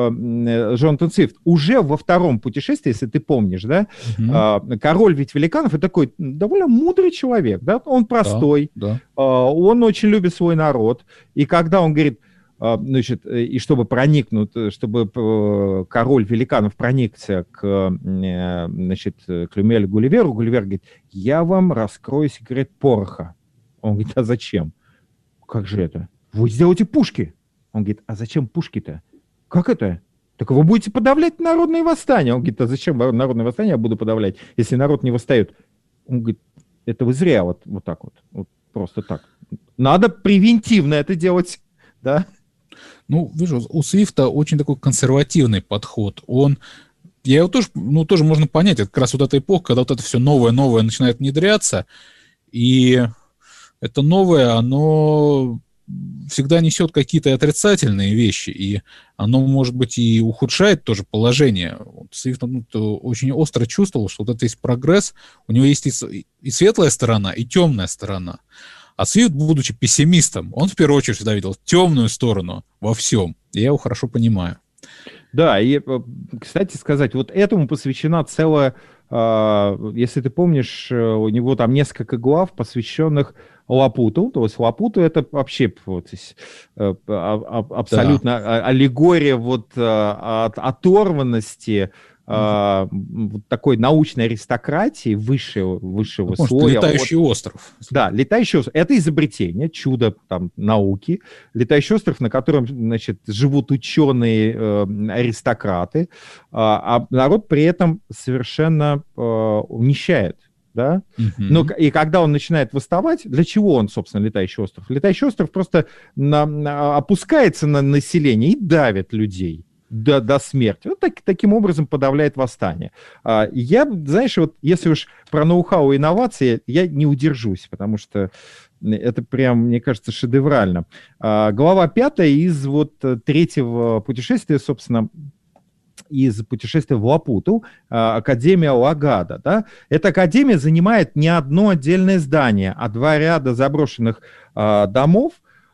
Джонатан Свифт. Уже во втором путешествии, если ты помнишь, да, mm-hmm. король ведь великанов — это такой довольно мудрый человек. Да? Он простой. Да, да. Он очень любит свой народ, и когда он говорит, значит, и чтобы проникнуть, чтобы король великанов проникся к, значит, к Люмиэлю Гулливеру, Гулливер говорит: я вам раскрою секрет пороха. Он говорит: а зачем? Как же это? Вы сделаете пушки. Он говорит: а зачем пушки-то? Как это? Так вы будете подавлять народные восстания. Он говорит: а зачем народные восстания я буду подавлять, если народ не восстает? Он говорит: это вы зря вот, вот так вот, вот просто так. Надо превентивно это делать, да? Ну, вижу, у Свифта очень такой консервативный подход. Он, я его тоже, ну, тоже можно понять, это как раз вот эта эпоха, когда вот это все новое-новое начинает внедряться, и это новое, оно всегда несет какие-то отрицательные вещи, и оно, может быть, и ухудшает тоже положение. Вот Свифт, ну, очень остро чувствовал, что вот это есть прогресс, у него есть и, и светлая сторона, и темная сторона. А Свифт, будучи пессимистом, он в первую очередь всегда видел темную сторону во всем. И я его хорошо понимаю. Да, и, кстати сказать, вот этому посвящена целая если ты помнишь, у него там несколько глав, посвященных Лапуту. То есть Лапуту это вообще вот, абсолютно да. аллегория вот, от оторванности, Uh, вот такой научной аристократии высшего, высшего ну, слоя. Летающий от... остров. Да, летающий остров. Это изобретение, чудо там, науки. Летающий остров, на котором значит, живут ученые э, аристократы, а, а народ при этом совершенно э, нищает. Да? Uh-huh. Но, и когда он начинает восставать, для чего он, собственно, летающий остров? Летающий остров просто на, на, опускается на население и давит людей. До, до смерти. Вот так, таким образом подавляет восстание. А, я, знаешь, вот если уж про ноу-хау и инновации, я не удержусь, потому что это прям, мне кажется, шедеврально. А, глава пятая из вот третьего путешествия, собственно, из путешествия в Лапуту, Академия Лагада. Да? Эта академия занимает не одно отдельное здание, а два ряда заброшенных а, домов,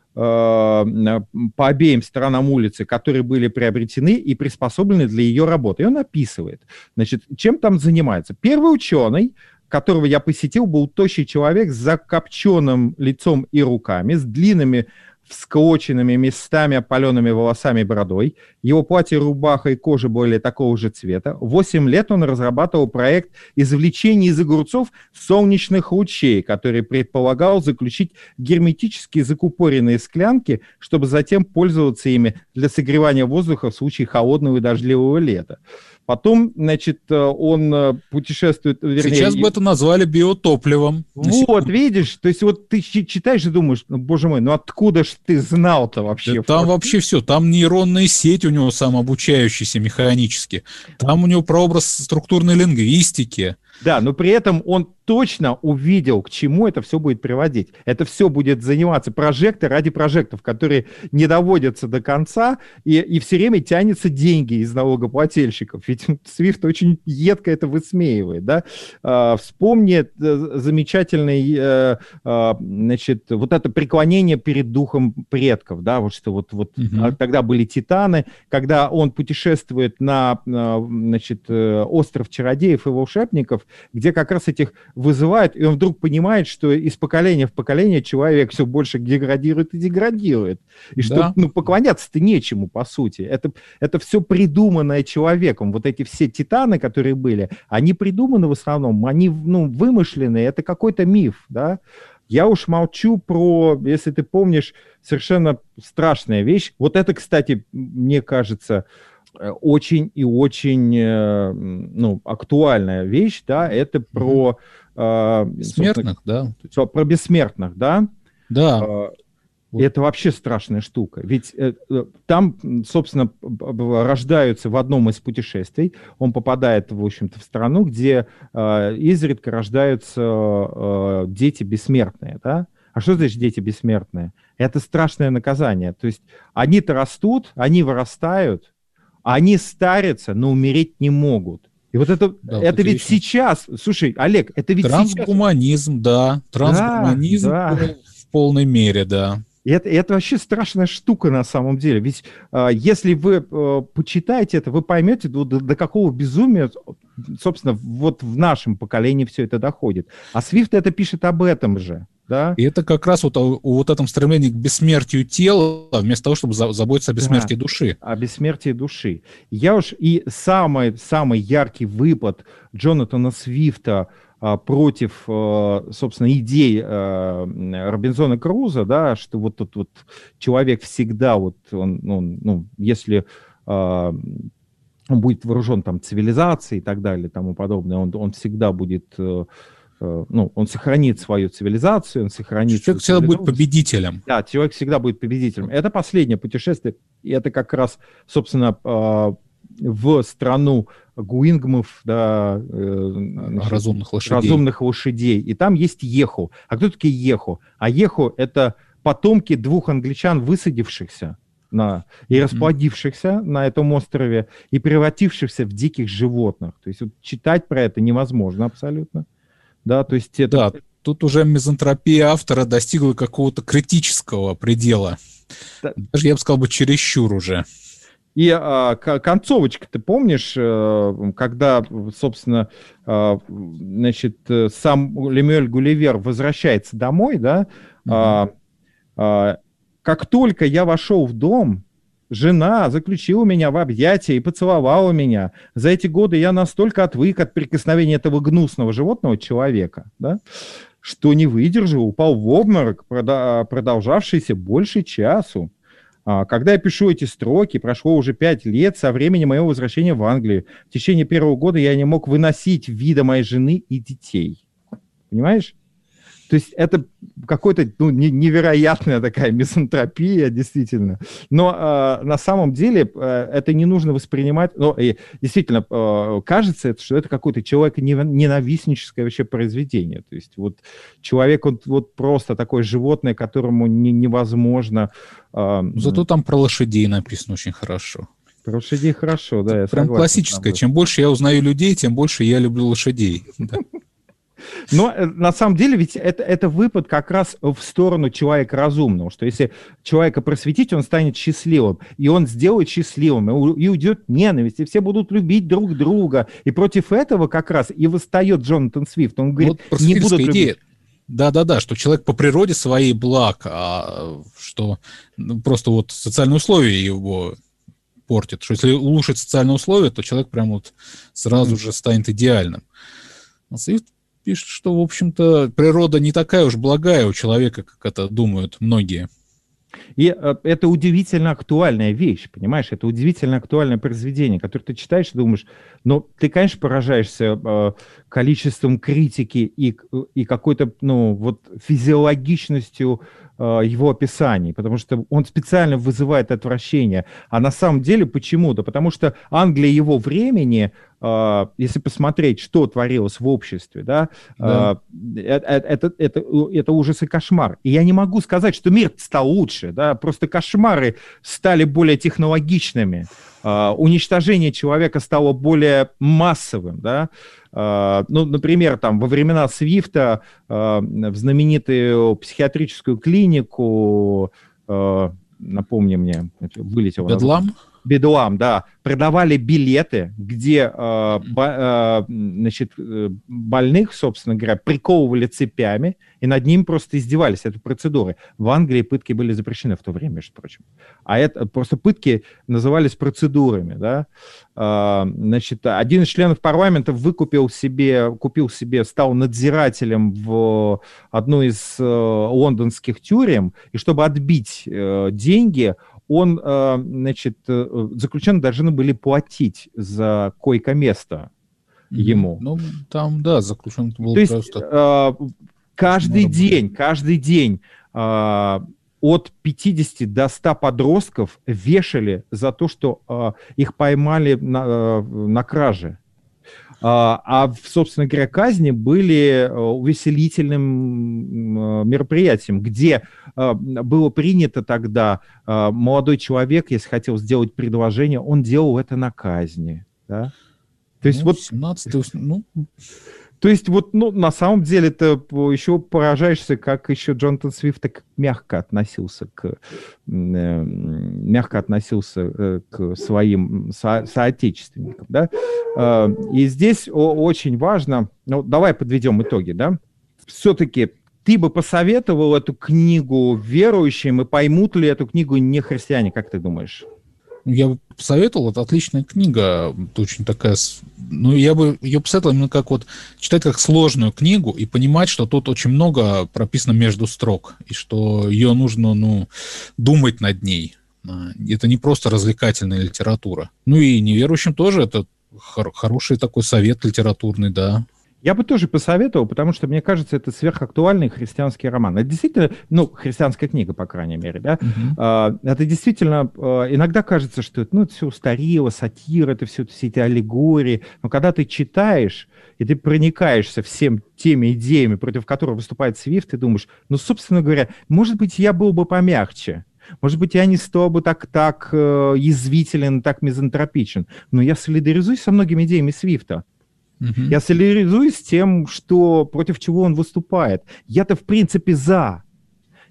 по обеим сторонам улицы, которые были приобретены и приспособлены для ее работы. И он описывает, значит, чем там занимается. Первый ученый, которого я посетил, был тощий человек с закопченным лицом и руками, с длинными всклоченными местами, опаленными волосами и бородой. Его платье, рубаха и кожа были такого же цвета. Восемь лет он разрабатывал проект извлечения из огурцов солнечных лучей, который предполагал заключить герметически закупоренные склянки, чтобы затем пользоваться ими для согревания воздуха в случае холодного и дождливого лета. Потом, значит, он путешествует... Вернее, сейчас бы это назвали биотопливом. Вот, видишь, то есть вот ты читаешь и думаешь, ну, боже мой, ну откуда ж ты знал-то вообще? Да там вообще все, там нейронная сеть у него самообучающаяся механически, там у него прообраз структурной лингвистики. Да, но при этом он точно увидел, к чему это все будет приводить. Это все будет заниматься прожекты ради прожектов, которые не доводятся до конца, и, и все время тянутся деньги из налогоплательщиков. Ведь Свифт очень едко это высмеивает. Да? А, вспомни замечательный, а, а, значит, вот это преклонение перед духом предков. Да? Вот что вот, вот угу. Тогда были титаны, когда он путешествует на, значит, остров чародеев и волшебников, где как раз этих вызывает, и он вдруг понимает, что из поколения в поколение человек все больше деградирует и деградирует. И что да. ну, поклоняться-то нечему, по сути. Это, это все придуманное человеком. Вот эти все титаны, которые были, они придуманы в основном, они ну, вымышленные, это какой-то миф, да. Я уж молчу про, если ты помнишь, совершенно страшная вещь. Вот это, кстати, мне кажется... очень и очень ну, актуальная вещь, да, это про... Бессмертных, да? Про бессмертных, да? Да. И это вообще страшная штука. Ведь там, собственно, рождаются в одном из путешествий, он попадает, в общем-то, в страну, где изредка рождаются дети бессмертные, да? А что значит дети бессмертные? Это страшное наказание. То есть они-то растут, они вырастают, они старятся, но умереть не могут. И вот это, да, это ведь сейчас... Слушай, Олег, это ведь трансгуманизм, сейчас... да. Трансгуманизм да, да. в полной мере, да. И это, это вообще страшная штука на самом деле. Ведь э, если вы э, почитаете это, вы поймете, до, до какого безумия, собственно, вот в нашем поколении все это доходит. А Свифт это пишет об этом же. Да? И это как раз вот о, о вот этом стремлении к бессмертию тела, вместо того, чтобы за, заботиться о бессмертии да, души. О бессмертии души. Я уж и самый, самый яркий выпад Джонатана Свифта а, против, а, собственно, идей а, Робинзона Круза, да, что вот тут вот человек всегда, вот он, он ну, если... А, он будет вооружен там цивилизацией и так далее и тому подобное, он, он всегда будет... Ну, он сохранит свою цивилизацию, он сохранит... Человек всегда будет победителем. Да, человек всегда будет победителем. Это последнее путешествие, и это как раз, собственно, в страну гуингмов, да, значит, разумных лошадей. разумных лошадей. И там есть Еху. А кто такие Еху? А Еху — это потомки двух англичан, высадившихся на, и расплодившихся mm-hmm. на этом острове, и превратившихся в диких животных. То есть вот, читать про это невозможно абсолютно. Да, то есть это... да, тут уже мизантропия автора достигла какого-то критического предела. Да. Даже, я бы сказал, бы чересчур уже. И а, концовочка, ты помнишь, когда, собственно, значит, сам Лемюэль Гулливер возвращается домой, да, mm-hmm. а, а, как только я вошел в дом, жена заключила меня в объятия и поцеловала меня. За эти годы я настолько отвык от прикосновения этого гнусного животного человека, да, что не выдержал, упал в обморок, продолжавшийся больше часу. Когда я пишу эти строки, прошло уже пять лет со времени моего возвращения в Англию. В течение первого года я не мог выносить вида моей жены и детей. Понимаешь? То есть это какая-то ну, невероятная такая мизантропия, действительно. Но э, на самом деле э, это не нужно воспринимать... Ну, и, действительно, э, кажется, что это какое-то человеконенавистническое вообще произведение. То есть вот человек, он вот просто такое животное, которому не, невозможно... Э, Зато там про лошадей написано очень хорошо. Про лошадей хорошо, да, я прям классическое. Чем больше я узнаю людей, тем больше я люблю лошадей. Но на самом деле ведь это, это выпад как раз в сторону человека разумного, что если человека просветить, он станет счастливым, и он сделает счастливым, и уйдет ненависть, и все будут любить друг друга. И против этого как раз и восстает Джонатан Свифт. Он говорит, вот не будут любить. Идея. Да-да-да, что человек по природе своей благ, а что ну, просто вот социальные условия его портят. Что если улучшить социальные условия, то человек прям вот сразу mm. же станет идеальным. А Свифт пишет, что, в общем-то, природа не такая уж благая у человека, как это думают многие. И э, это удивительно актуальная вещь, понимаешь? Это удивительно актуальное произведение, которое ты читаешь и думаешь, ну, ты, конечно, поражаешься э, количеством критики и, и какой-то, ну, вот физиологичностью э, его описаний, потому что он специально вызывает отвращение. А на самом деле почему-то? Потому что Англия его времени, э, если посмотреть, что творилось в обществе, да, да. Э, это, это, это, это ужас и кошмар. И я не могу сказать, что мир стал лучше, да, просто кошмары стали более технологичными, э, уничтожение человека стало более массовым, да. Uh, ну, например, там, во времена Свифта uh, в знаменитую психиатрическую клинику, uh, напомни мне, вылетело. Бедлам? Бедлам, да. Продавали билеты, где uh, бо, uh, значит, больных, собственно говоря, приковывали цепями, и над ним просто издевались. Это процедуры. В Англии пытки были запрещены в то время, между прочим. А это просто пытки назывались процедурами, да. Uh, значит, один из членов парламента выкупил себе, купил себе, стал надзирателем в одну из uh, лондонских тюрем, и чтобы отбить uh, деньги, он, uh, значит, uh, заключенные должны были платить за койко-место mm-hmm. ему. Ну, там, да, заключенный был То просто... есть uh, каждый день, каждый день uh, от пятидесяти до ста подростков вешали за то, что э, их поймали на, э, на краже. А, а, собственно говоря, казни были увеселительным э, мероприятием, где э, было принято тогда, э, молодой человек, если хотел сделать предложение, он делал это на казни. Да? То есть ну, вот... семнадцатый, ну... То есть вот, ну, на самом деле ты еще поражаешься, как еще Джонатан Свифт так мягко относился к, э, мягко относился э, к своим со, соотечественникам, да. Э, и здесь о, очень важно, ну, давай подведем итоги, да. Все-таки ты бы посоветовал эту книгу верующим, и поймут ли эту книгу не христиане, как ты думаешь? Я бы посоветовал, это отличная книга, очень такая, ну, я бы ее посоветовал именно как вот читать как сложную книгу и понимать, что тут очень много прописано между строк, и что ее нужно, ну, думать над ней. Это не просто развлекательная литература. Ну и неверующим тоже это хор- хороший такой совет литературный, да. Я бы тоже посоветовал, потому что, мне кажется, это сверхактуальный христианский роман. Это действительно, ну, христианская книга, по крайней мере, да. Uh-huh. А, это действительно, иногда кажется, что это, ну, это все устарело, сатира, это все, все эти аллегории. Но когда ты читаешь, и ты проникаешься всем теми идеями, против которых выступает Свифт, ты думаешь, ну, собственно говоря, может быть, я был бы помягче. Может быть, я не стал бы так, так э, язвителен, так мизантропичен. Но я солидаризуюсь со многими идеями Свифта. Uh-huh. Я солидаризуюсь с тем, что, против чего он выступает. Я-то, в принципе, за.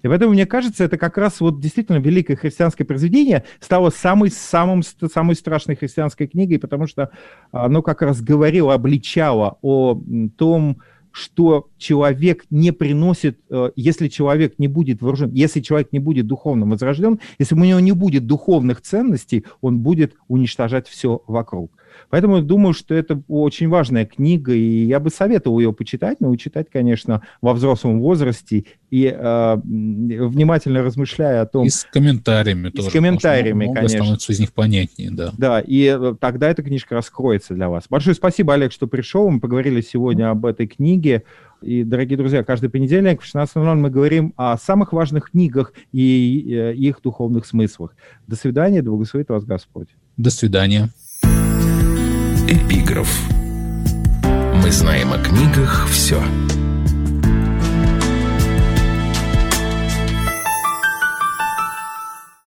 И поэтому, мне кажется, это как раз вот действительно великое христианское произведение стало самой, самым, самой страшной христианской книгой, потому что оно как раз говорило, обличало о том, что человек не приносит, если человек не будет вооружен, если человек не будет духовно возрожден, если у него не будет духовных ценностей, он будет уничтожать все вокруг. Поэтому я думаю, что это очень важная книга, и я бы советовал ее почитать, но читать, конечно, во взрослом возрасте и э, внимательно размышляя о том... И с комментариями и тоже. с комментариями, много конечно. становится из них понятнее, да. Да, и тогда эта книжка раскроется для вас. Большое спасибо, Олег, что пришел. Мы поговорили сегодня об этой книге. И, дорогие друзья, каждый понедельник в шестнадцать ноль ноль мы говорим о самых важных книгах и э, их духовных смыслах. До свидания, да благословит вас Господь. До свидания. Эпиграф. Мы знаем о книгах все.